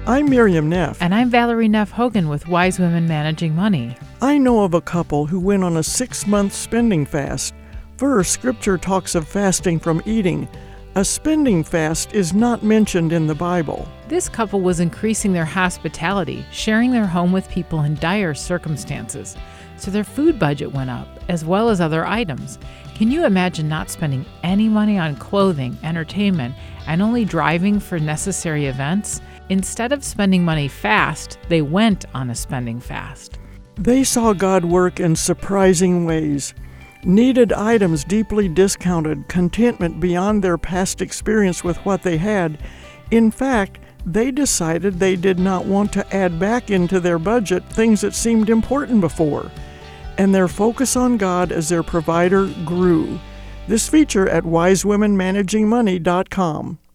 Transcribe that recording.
I'm Miriam Neff. And I'm Valerie Neff Hogan with Wise Women Managing Money. I know of a couple who went on a 6-month spending fast. First, Scripture talks of fasting from eating. A spending fast is not mentioned in the Bible. This couple was increasing their hospitality, sharing their home with people in dire circumstances. So their food budget went up, as well as other items. Can you imagine not spending any money on clothing, entertainment, and only driving for necessary events? Instead of spending money fast, they went on a spending fast. They saw God work in surprising ways. Needed items deeply discounted, contentment beyond their past experience with what they had. In fact, they decided they did not want to add back into their budget things that seemed important before. And their focus on God as their provider grew. This feature at wisewomenmanagingmoney.com.